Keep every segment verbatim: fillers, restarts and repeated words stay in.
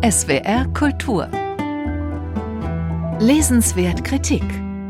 S W R Kultur. Lesenswert Kritik.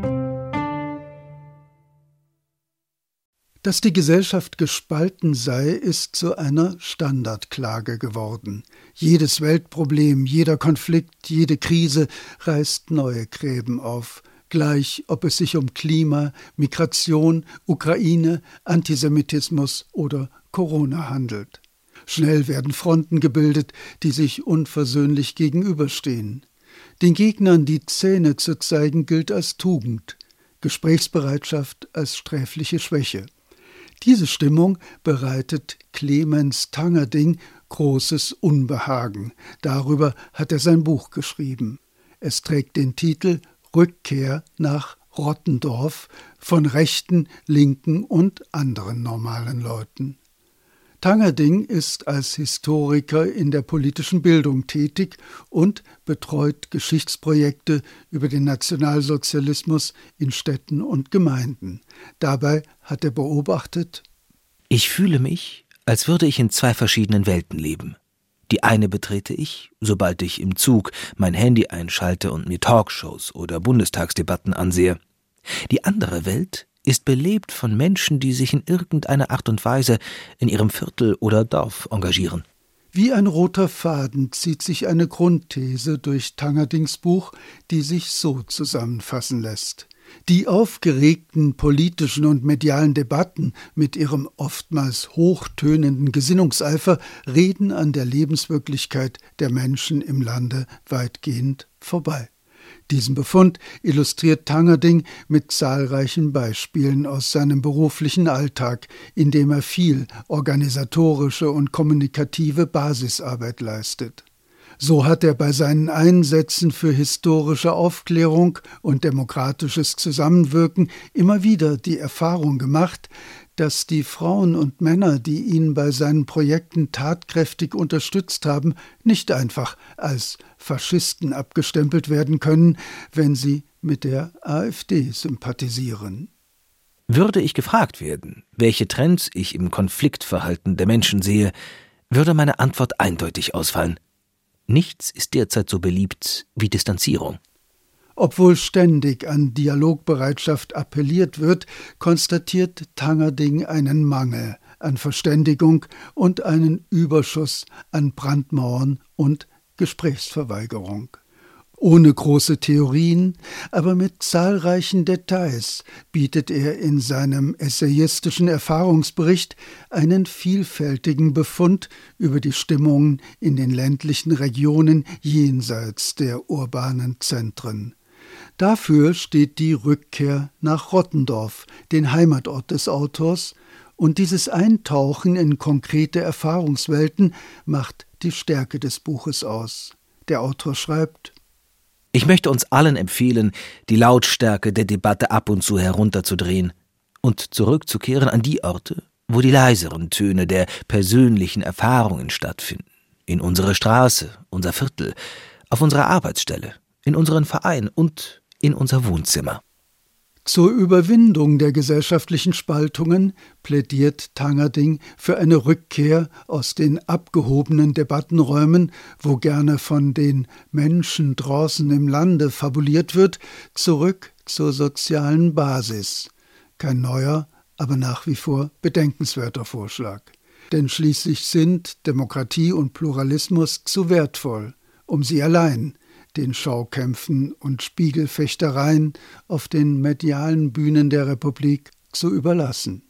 Dass die Gesellschaft gespalten sei, ist zu einer Standardklage geworden. Jedes Weltproblem, jeder Konflikt, jede Krise reißt neue Gräben auf, gleich ob es sich um Klima, Migration, Ukraine, Antisemitismus oder Corona handelt. Schnell werden Fronten gebildet, die sich unversöhnlich gegenüberstehen. Den Gegnern die Zähne zu zeigen, gilt als Tugend, Gesprächsbereitschaft als sträfliche Schwäche. Diese Stimmung bereitet Clemens Tangerding großes Unbehagen. Darüber hat er sein Buch geschrieben. Es trägt den Titel »Rückkehr nach Rottendorf« von Rechten, Linken und anderen normalen Leuten. Tangerding ist als Historiker in der politischen Bildung tätig und betreut Geschichtsprojekte über den Nationalsozialismus in Städten und Gemeinden. Dabei hat er beobachtet: Ich fühle mich, als würde ich in zwei verschiedenen Welten leben. Die eine betrete ich, sobald ich im Zug mein Handy einschalte und mir Talkshows oder Bundestagsdebatten ansehe. Die andere Welt ist belebt von Menschen, die sich in irgendeiner Art und Weise in ihrem Viertel oder Dorf engagieren. Wie ein roter Faden zieht sich eine Grundthese durch Tangerdings Buch, die sich so zusammenfassen lässt. Die aufgeregten politischen und medialen Debatten mit ihrem oftmals hochtönenden Gesinnungseifer reden an der Lebenswirklichkeit der Menschen im Lande weitgehend vorbei. Diesen Befund illustriert Tangerding mit zahlreichen Beispielen aus seinem beruflichen Alltag, in dem er viel organisatorische und kommunikative Basisarbeit leistet. So hat er bei seinen Einsätzen für historische Aufklärung und demokratisches Zusammenwirken immer wieder die Erfahrung gemacht, dass die Frauen und Männer, die ihn bei seinen Projekten tatkräftig unterstützt haben, nicht einfach als Faschisten abgestempelt werden können, wenn sie mit der AfD sympathisieren. Würde ich gefragt werden, welche Trends ich im Konfliktverhalten der Menschen sehe, würde meine Antwort eindeutig ausfallen. Nichts ist derzeit so beliebt wie Distanzierung. Obwohl ständig an Dialogbereitschaft appelliert wird, konstatiert Tangerding einen Mangel an Verständigung und einen Überschuss an Brandmauern und Gesprächsverweigerung. Ohne große Theorien, aber mit zahlreichen Details bietet er in seinem essayistischen Erfahrungsbericht einen vielfältigen Befund über die Stimmungen in den ländlichen Regionen jenseits der urbanen Zentren. Dafür steht die Rückkehr nach Rottendorf, den Heimatort des Autors, und dieses Eintauchen in konkrete Erfahrungswelten macht die Stärke des Buches aus. Der Autor schreibt: Ich möchte uns allen empfehlen, die Lautstärke der Debatte ab und zu herunterzudrehen und zurückzukehren an die Orte, wo die leiseren Töne der persönlichen Erfahrungen stattfinden. In unsere Straße, unser Viertel, auf unserer Arbeitsstelle, in unseren Verein und in unser Wohnzimmer. Zur Überwindung der gesellschaftlichen Spaltungen plädiert Tangerding für eine Rückkehr aus den abgehobenen Debattenräumen, wo gerne von den Menschen draußen im Lande fabuliert wird, zurück zur sozialen Basis. Kein neuer, aber nach wie vor bedenkenswerter Vorschlag. Denn schließlich sind Demokratie und Pluralismus zu wertvoll, um sie allein den Schaukämpfen und Spiegelfechtereien auf den medialen Bühnen der Republik zu überlassen.